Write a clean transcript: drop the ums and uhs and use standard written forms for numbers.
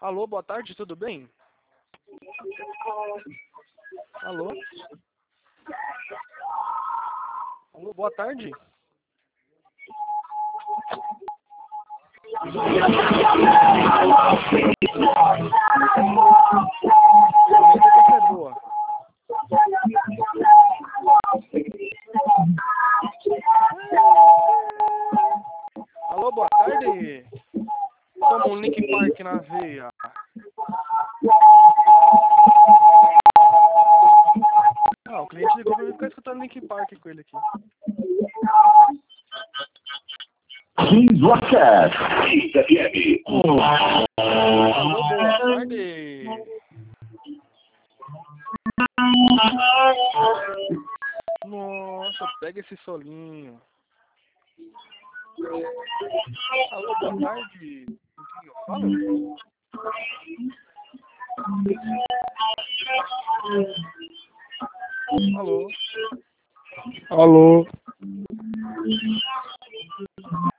Alô, boa tarde, tudo bem? Alô? Alô, boa tarde. A internet é boa. Alô, boa tarde. Toma um Link Park na veia. Ah, o cliente ligou pra mim ficar escutando Link Park com ele aqui. Kings Rockcast, FM. Alô, boa tarde. Nossa, pega esse solinho. Alô, boa tarde. Com quem eu falo? Alô? Alô?